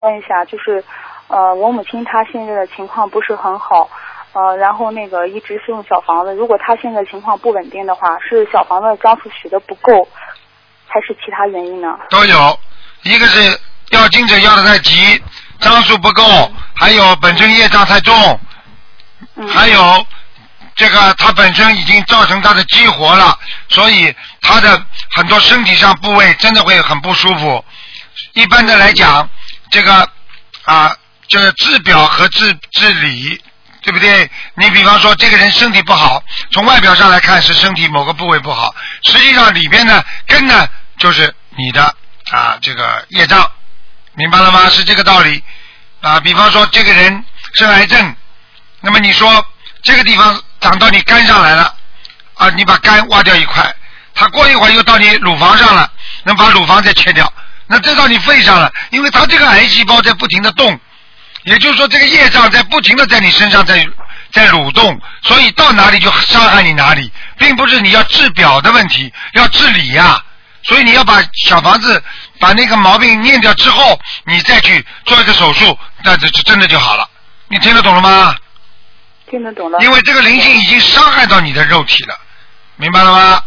问一下，就是我母亲她现在的情况不是很好，然后那个一直是用小房子。如果她现在情况不稳定的话，是小房子张数许的不够，还是其他原因呢？ 都有，一个是要经者要的太急，张数不够，还有本身业障太重，还有这个他本身已经造成他的激活了，所以他的很多身体上部位真的会很不舒服。一般的来讲，这个这个治表和治理，对不对？你比方说这个人身体不好，从外表上来看是身体某个部位不好，实际上里边呢根呢就是你的这个业障，明白了吗？是这个道理比方说这个人生癌症，那么你说这个地方长到你肝上来了你把肝挖掉一块，它过一会儿又到你乳房上了，能把乳房再切掉，那这到你肺上了，因为它这个癌细胞在不停的动，也就是说这个业障在不停的在你身上在蠕动，所以到哪里就伤害你哪里，并不是你要治表的问题，要治理所以你要把小房子把那个毛病念掉之后，你再去做一个手术，那这真的就好了。你听得懂了吗？ 听得懂了。 因为这个灵性已经伤害到你的肉体了，明白了吗？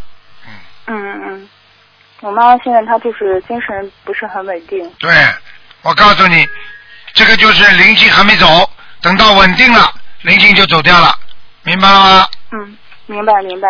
我妈妈现在她就是精神不是很稳定。 对，我告诉你，这个就是灵性还没走，等到稳定了，灵性就走掉了，明白了吗？ 明白。